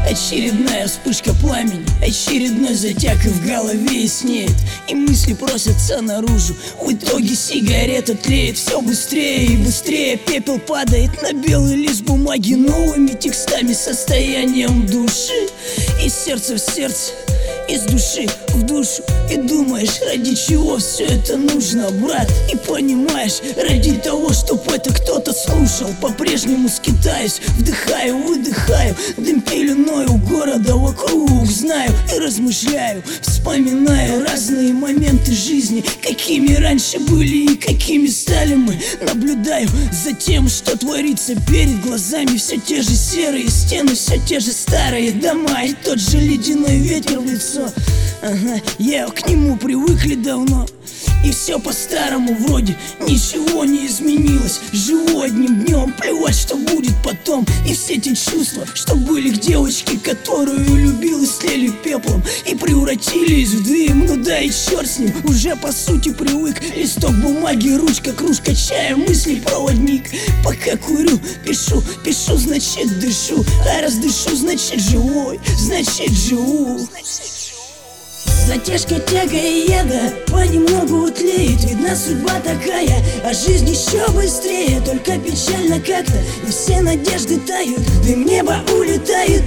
Очередная вспышка пламени, очередной затяг, и в голове яснеет, и мысли просятся наружу. В итоге сигарета тлеет все быстрее и быстрее. Пепел падает на белый лист бумаги новыми текстами, состоянием души. Из сердца в сердце, из души в душу. И думаешь, ради чего все это нужно, брат? И понимаешь, ради того, чтоб это кто-то слушал. По-прежнему скитаюсь, вдыхаю, выдыхаю дым пеленой у города вокруг. Знаю и размышляю, вспоминаю разные моменты жизни, какими раньше были и какими стали мы. Наблюдаю за тем, что творится перед глазами. Все те же серые стены, все те же старые дома, и тот же ледяной ветер в лицо. Ага, я к нему привыкли давно. И все по-старому вроде, ничего не изменилось. Живу одним днем, плевать, что будет потом. И все те чувства, что были к девочке, которую любил, и слили пеплом и превратились в дым. Ну да и черт с ним, уже по сути привык. Листок бумаги, ручка, кружка чая, мысли проводник. Пока курю, пишу, значит дышу. А раз дышу, значит живой, значит живу. Затяжка, тяга и яда понемногу тлеет. Видна судьба такая, а жизнь еще быстрее. Только печально как-то, и все надежды тают. Дым неба улетает,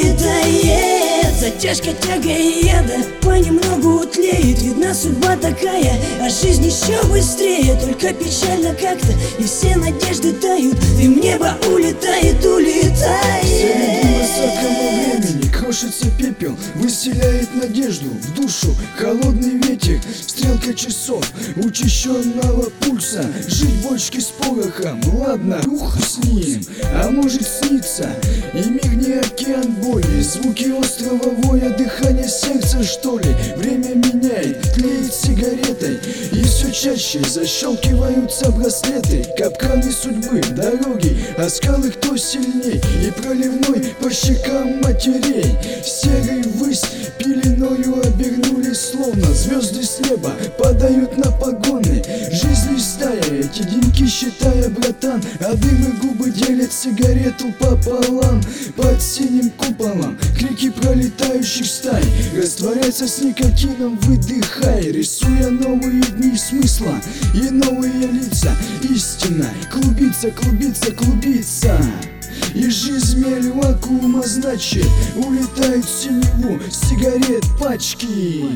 улетает. Затяжка, тяга и яда понемногу тлеет. Видна судьба такая, а жизнь еще быстрее. Только печально как-то, и все надежды тают. Дым неба улетает, улетает. Среди высокого времени крошится пепел, выселяет надежду в душу. Холодный ветер, стрелка часов, учащенного пульса. Жить в бочке с порохом, ладно, ух с ним. А может снится и мир не океан боли. Звуки острого воя, дыхание сердца, что ли. Время меняет, тлеет сигаретой, и все чаще защелкиваются браслеты. Капканы судьбы, дороги, а скалы кто сильней. И проливной по щекам матерей. Серый ввысь пеленою обернулись, словно звезды с неба падают на погоны. Жизнь листая, эти деньки считая, братан, а дым и губы делят сигарету пополам. Под синим куполом крики пролетающих стай растворяются с никотином, выдыхай, рисуя новые дни смысла и новые лица. Истина клубится, клубится, клубится. И жизнь мель вакуума, значит, улетают в синеву сигарет пачки.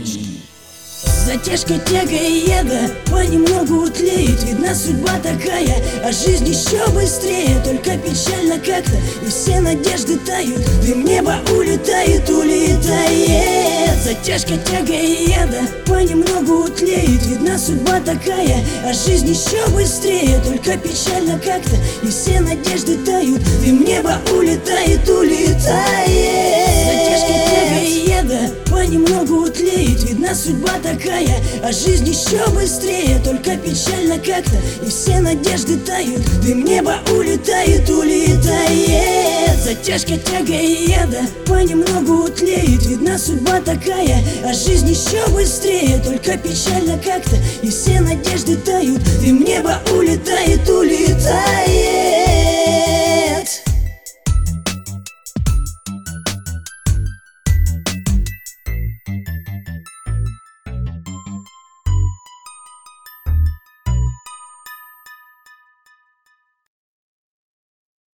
Затяжка, тяга и яда понемногу тлеет. Видна судьба такая, а жизнь еще быстрее. Только печально как-то, и все надежды тают. Дым неба улетает, улетает. Затяжка, тяга и яда понемногу тлеет. Видна судьба такая, а жизнь еще быстрее. Только печально как-то, и все надежды тают. Дым неба улетает, улетает. Затяжка, тяга и яда понемногу тлеет. Видна судьба такая, а жизнь еще быстрее. Только печально как-то, и все надежды тают. Дым неба улетает, улетает. Затяжка, тяга и яда понемногу тлеет. Видна судьба такая, а жизнь еще быстрее. Только печально как-то, и все надежды тают. Дым неба улетает, улетает.